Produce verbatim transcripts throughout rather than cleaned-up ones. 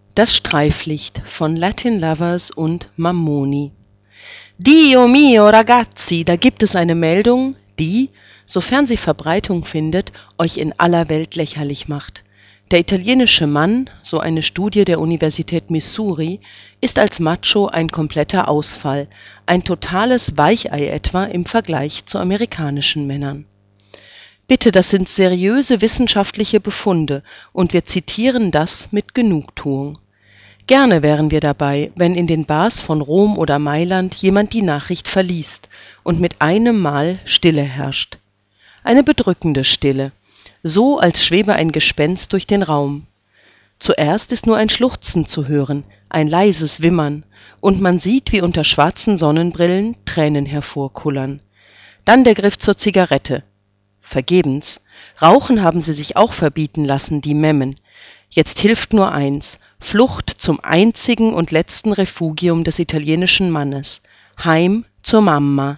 Das Streiflicht von Latin Lovers und Mammoni. Dio mio, ragazzi, da gibt es eine Meldung, die, sofern sie Verbreitung findet, euch in aller Welt lächerlich macht. Der italienische Mann, so eine Studie der Universität Missouri, ist als Macho ein kompletter Ausfall, ein totales Weichei etwa im Vergleich zu amerikanischen Männern. Bitte, das sind seriöse wissenschaftliche Befunde und wir zitieren das mit Genugtuung. Gerne wären wir dabei, wenn in den Bars von Rom oder Mailand jemand die Nachricht verliest und mit einem Mal Stille herrscht. Eine bedrückende Stille, so als schwebe ein Gespenst durch den Raum. Zuerst ist nur ein Schluchzen zu hören, ein leises Wimmern, und man sieht, wie unter schwarzen Sonnenbrillen Tränen hervorkullern. Dann der Griff zur Zigarette. Vergebens. Rauchen haben sie sich auch verbieten lassen, die Memmen. Jetzt hilft nur eins: Flucht zum einzigen und letzten Refugium des italienischen Mannes: Heim zur Mama.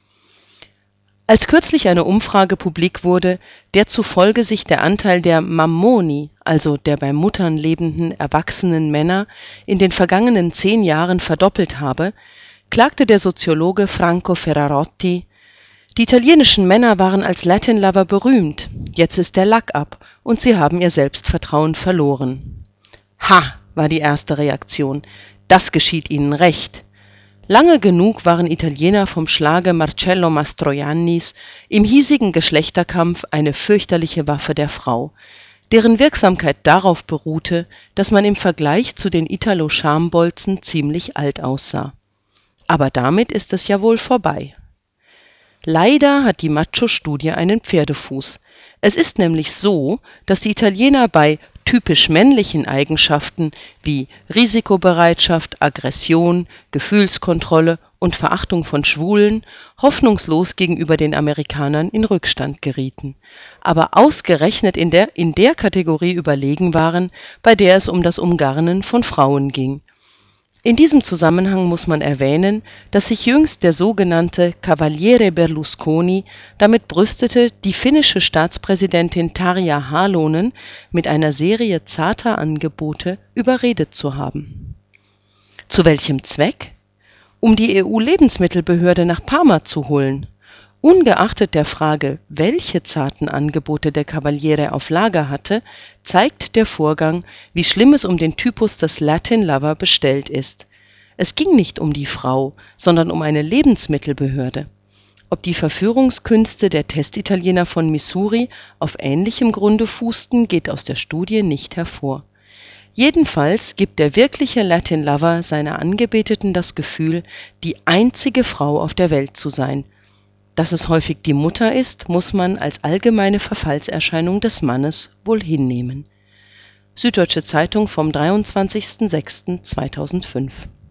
Als kürzlich eine Umfrage publik wurde, der zufolge sich der Anteil der Mammoni, also der bei Muttern lebenden erwachsenen Männer, in den vergangenen zehn Jahren verdoppelt habe, klagte der Soziologe Franco Ferrarotti: Die italienischen Männer waren als Latin Lover berühmt, jetzt ist der Lack ab und sie haben ihr Selbstvertrauen verloren. Ha, war die erste Reaktion, das geschieht ihnen recht. Lange genug waren Italiener vom Schlage Marcello Mastroiannis im hiesigen Geschlechterkampf eine fürchterliche Waffe der Frau, deren Wirksamkeit darauf beruhte, dass man im Vergleich zu den Italo-Schambolzen ziemlich alt aussah. Aber damit ist es ja wohl vorbei. Leider hat die Macho-Studie einen Pferdefuß. Es ist nämlich so, dass die Italiener bei typisch männlichen Eigenschaften wie Risikobereitschaft, Aggression, Gefühlskontrolle und Verachtung von Schwulen hoffnungslos gegenüber den Amerikanern in Rückstand gerieten, aber ausgerechnet in der, in der Kategorie überlegen waren, bei der es um das Umgarnen von Frauen ging. In diesem Zusammenhang muss man erwähnen, dass sich jüngst der sogenannte Cavaliere Berlusconi damit brüstete, die finnische Staatspräsidentin Tarja Halonen mit einer Serie zarter Angebote überredet zu haben. Zu welchem Zweck? Um die E U-Lebensmittelbehörde nach Parma zu holen. Ungeachtet der Frage, welche zarten Angebote der Cavaliere auf Lager hatte, zeigt der Vorgang, wie schlimm es um den Typus des Latin Lover bestellt ist. Es ging nicht um die Frau, sondern um eine Lebensmittelbehörde. Ob die Verführungskünste der Testitaliener von Missouri auf ähnlichem Grunde fußten, geht aus der Studie nicht hervor. Jedenfalls gibt der wirkliche Latin Lover seiner Angebeteten das Gefühl, die einzige Frau auf der Welt zu sein. Dass es häufig die Mutter ist, muss man als allgemeine Verfallserscheinung des Mannes wohl hinnehmen. Süddeutsche Zeitung vom dreiundzwanzigsten sechsten zweitausendfünf